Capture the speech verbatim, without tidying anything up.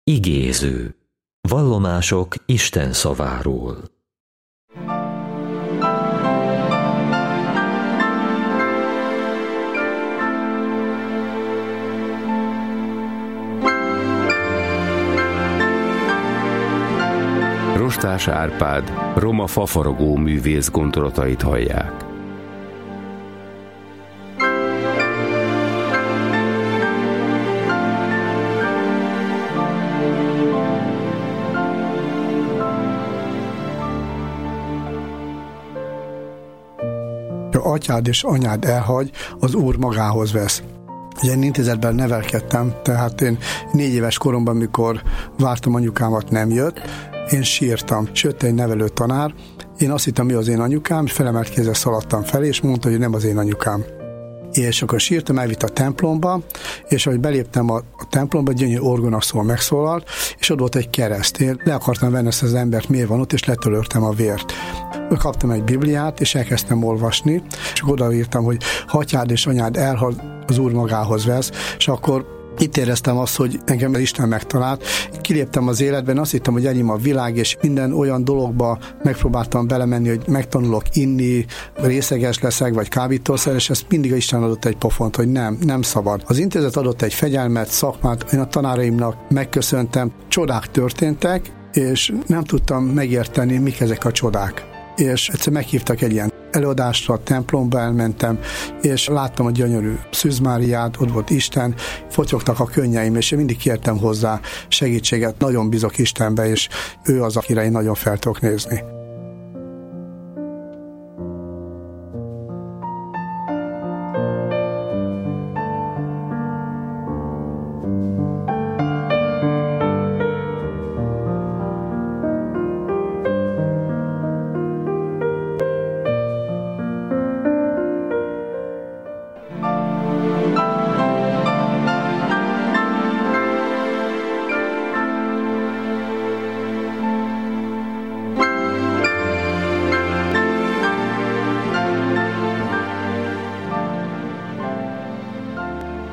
Igéző. Vallomások Isten szaváról. Rostás Árpád roma fafaragó művész gondolatait hallják. Ha atyád és anyád elhagy, az Úr magához vesz. Ugye én intézetben nevelkedtem, tehát én négy éves koromban, mikor vártam anyukámat, nem jött, én sírtam. Sőt, egy nevelő tanár, én azt hittem, mi az én anyukám, és felemelt kézzel szaladtam felé, és mondta, hogy nem az én anyukám. És akkor sírtam, elvitt a templomba, és ahogy beléptem a, a templomba, gyönyörű orgonaszól megszólalt, és ott volt egy kereszt. Én le akartam venni ezt az embert, miért van ott, és letölörtem a vért. Kaptam egy Bibliát, és elkezdtem olvasni, és odaírtam, hogy ha atyád és anyád elhal, az Úr magához vesz, és akkor itt éreztem azt, hogy engem Isten megtalált. Kiléptem az életben, azt hittem, hogy enyém a világ, és minden olyan dologba megpróbáltam belemenni, hogy megtanulok inni, részeges leszek, vagy kábítószer, és ezt mindig Isten adott egy pofont, hogy nem, nem szabad. Az intézet adott egy fegyelmet, szakmát, én a tanáraimnak megköszöntem, csodák történtek, és nem tudtam megérteni, mik ezek a csodák. És egyszer meghívtak egy ilyen előadásra, a templomba elmentem, és láttam a gyönyörű Szűz Máriát, ott volt Isten, fotyogtak a könnyeim, és én mindig kértem hozzá segítséget, nagyon bízok Istenbe, és ő az, akire én nagyon fel tudok nézni.